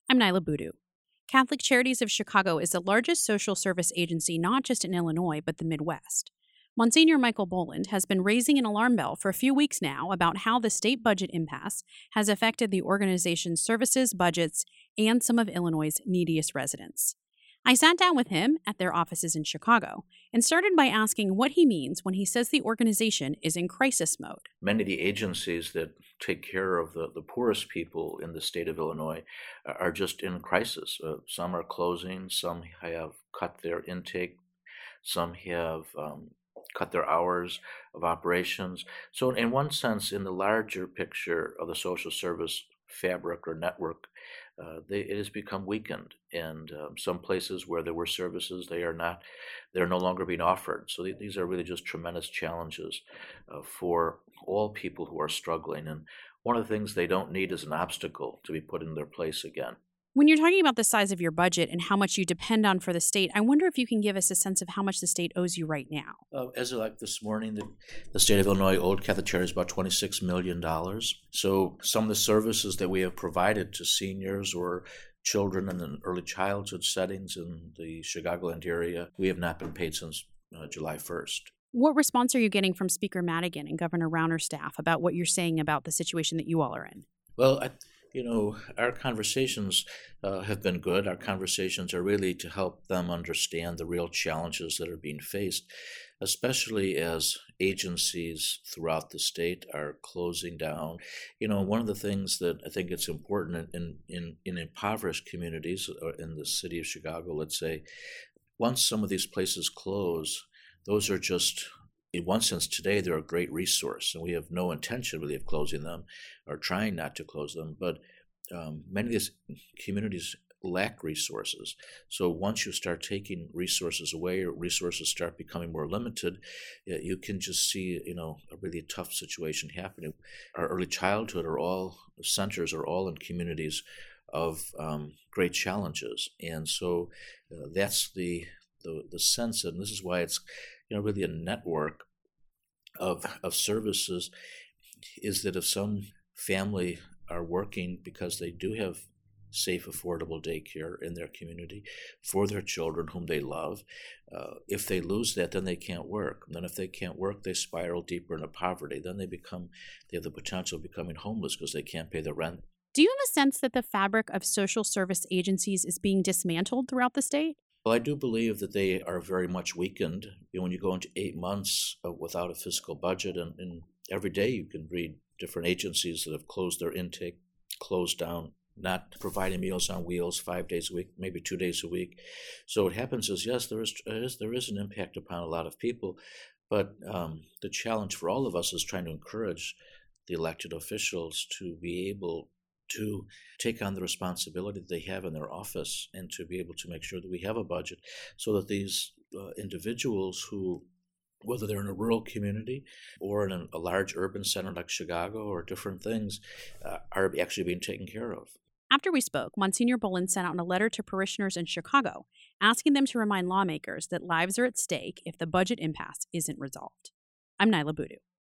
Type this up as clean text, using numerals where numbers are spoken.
I'm Nyla Boodoo. Catholic Charities of Chicago is the largest social service agency not just in Illinois, but the Midwest. Monsignor Michael Boland has been raising an alarm bell for a few weeks now about how the state budget impasse has affected the organization's services, budgets, and some of Illinois' neediest residents. I sat down with him at their offices in Chicago and started by asking what he means when he says the organization is in crisis mode. Many of the agencies that take care of the poorest people in the state of Illinois are just in crisis. Some are closing, some have cut their intake, some have cut their hours of operations. So in one sense, in the larger picture of the social service fabric or network, it has become weakened, and some places where there were services, they're no longer being offered. So these are really just tremendous challenges for all people who are struggling. And one of the things they don't need is an obstacle to be put in their place again. When you're talking about the size of your budget and how much you depend on for the state, I wonder if you can give us a sense of how much the state owes you right now. As of like this morning, the state of Illinois owed Catholic Charities about $26 million. So some of the services that we have provided to seniors or children in early childhood settings in the Chicagoland area, we have not been paid since July 1st. What response are you getting from Speaker Madigan and Governor Rauner's staff about what you're saying about the situation that you all are in? Well, our conversations have been good. Our conversations are really to help them understand the real challenges that are being faced, especially as agencies throughout the state are closing down. One of the things that I think it's important in impoverished communities, or in the city of Chicago, let's say, once some of these places close, those are just, in one sense, today they're a great resource, and we have no intention really of closing them or trying not to close them. But many of these communities lack resources. So once you start taking resources away, or resources start becoming more limited, you can just see, a really tough situation happening. Our early childhood centers are all in communities of great challenges, and so that's the sense, and this is why it's really a network of services, is that if some family are working because they do have safe, affordable daycare in their community for their children whom they love, if they lose that, then they can't work. And then if they can't work, they spiral deeper into poverty. Then they have the potential of becoming homeless because they can't pay the rent. Do you have a sense that the fabric of social service agencies is being dismantled throughout the state? Well, I do believe that they are very much weakened. When you go into 8 months without a fiscal budget, and every day you can read different agencies that have closed their intake, closed down, not providing Meals on Wheels 5 days a week, maybe 2 days a week. So what happens is, yes, there is an impact upon a lot of people, but the challenge for all of us is trying to encourage the elected officials to be able to take on the responsibility that they have in their office, and to be able to make sure that we have a budget so that these individuals who, whether they're in a rural community or in a large urban center like Chicago or different things, are actually being taken care of. After we spoke, Monsignor Boland sent out a letter to parishioners in Chicago asking them to remind lawmakers that lives are at stake if the budget impasse isn't resolved. I'm Nyla Boodoo.